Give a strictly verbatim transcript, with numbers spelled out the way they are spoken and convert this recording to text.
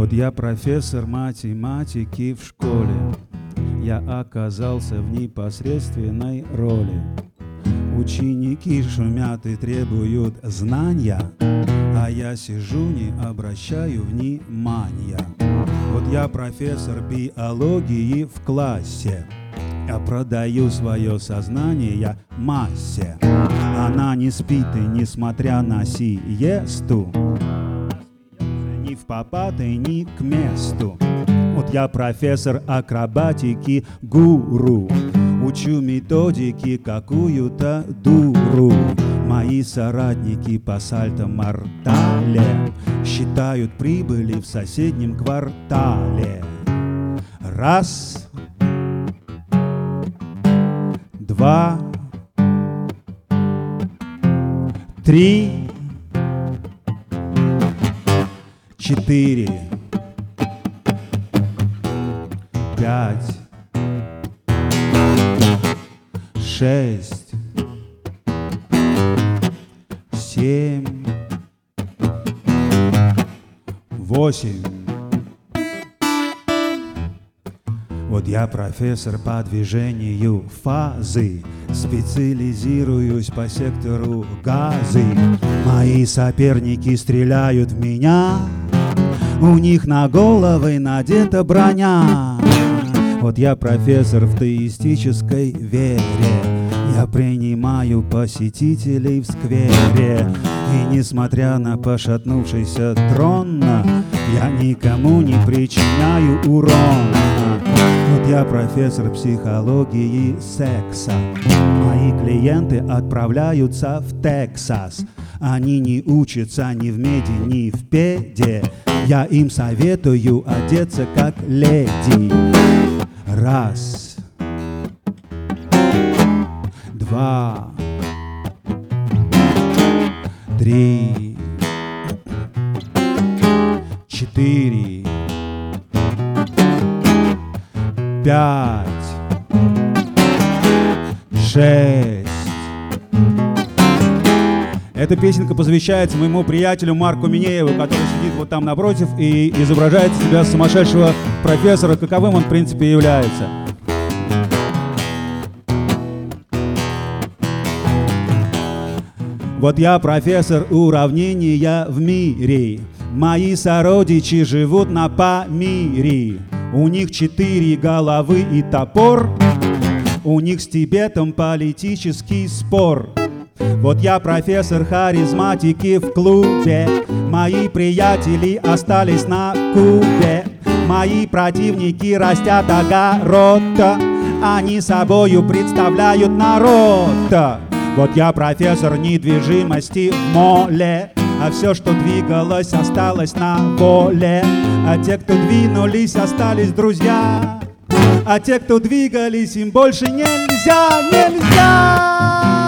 Вот я профессор математики в школе, я оказался в непосредственной роли. Ученики шумят и требуют знания, а я сижу, не обращаю внимания. Вот я профессор биологии в классе, я продаю свое сознание массе. Она не спит и, несмотря на сиесту, ни в попад и ни к месту. Вот я профессор акробатики, гуру, учу методики какую-то дуру. Мои соратники по сальто-мортале считают прибыли в соседнем квартале. Раз, два, три, четыре, пять, шесть, семь, восемь. Вот я профессор по движению фазы, специализируюсь по сектору газы. Мои соперники стреляют в меня, у них на головы надета броня. Вот я профессор в теистической вере, я принимаю посетителей в сквере. И несмотря на пошатнувшийся трон, я никому не причиняю урона. Вот я профессор психологии секса, мои клиенты отправляются в Тексас. Они не учатся ни в меди, ни в педе, я им советую одеться как леди. Раз, два, три, четыре, пять, шесть. Эта песенка посвящается моему приятелю Марку Минееву, который сидит вот там напротив и изображает себя сумасшедшего профессора, каковым он в принципе является. Вот я профессор уравнения в мире, мои сородичи живут на Памире. У них четыре головы и топор, у них с Тибетом политический спор. Вот я профессор харизматики в клубе, мои приятели остались на Кубе. Мои противники растят огород, они собою представляют народ. Вот я профессор недвижимости в моле, а все, что двигалось, осталось на воле. А те, кто двинулись, остались друзья, а те, кто двигались, им больше нельзя, нельзя.